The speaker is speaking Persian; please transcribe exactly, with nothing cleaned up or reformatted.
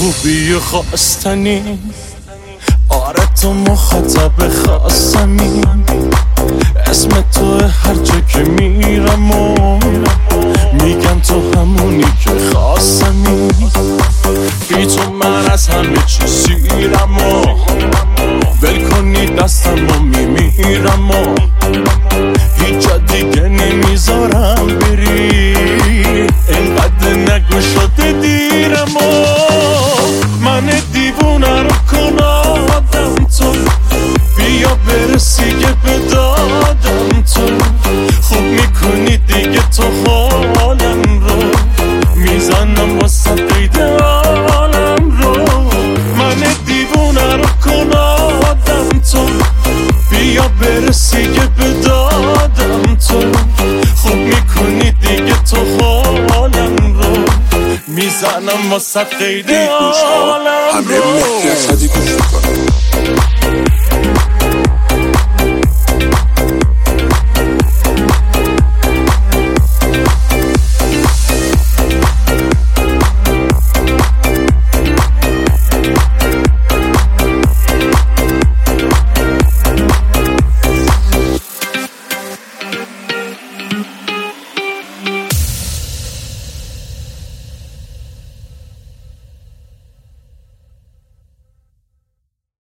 خوبی و خواستنی، آره تو مخاطب خاصمی، اسم تو هر جا که میرم و میگم تو همونی که خواستمی. بی تو من از همه چی سیرم و ول کنی دستم و میمیرم و هیچ جا دیگه نمیذارم بری، اینقدر نگو شده دیرم و من دیوونه رو کن آدم تو، بیا برسی که به دادم تو، خوب میکنی دیگه تو حالم رو، میزنم واسه قید عالم رو. من دیوونه رو کن آدم تو، بیا برسی که به دادم تو، خوب میکنی دیگه تو حالم رو، میزنم واسه قید عالم رو. همه مهدی اسدی گوش میکنم.